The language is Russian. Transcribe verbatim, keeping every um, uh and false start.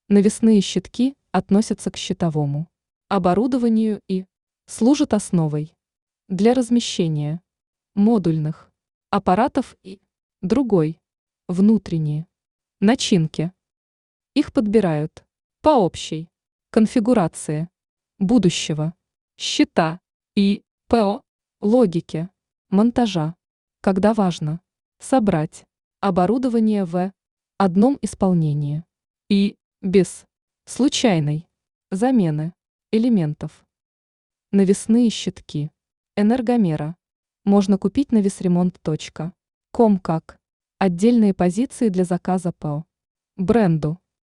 Навесные щитки относятся к щитовому оборудованию и служат основой для размещения модульных аппаратов и другой внутренние начинки. Их подбирают по общей конфигурации будущего щита и ПО логике монтажа, когда важно собрать оборудование в одном исполнении и без случайной замены элементов. Навесные щитки Энергомера можно купить на весремонт точка ком как отдельные позиции для заказа по бренду.